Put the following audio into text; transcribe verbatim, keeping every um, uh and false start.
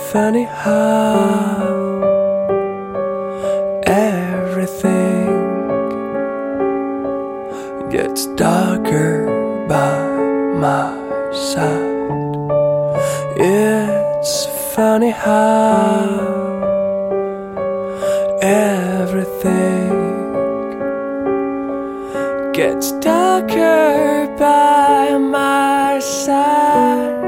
funny how everything gets darker by my side. It's funny how everything gets darker by my side.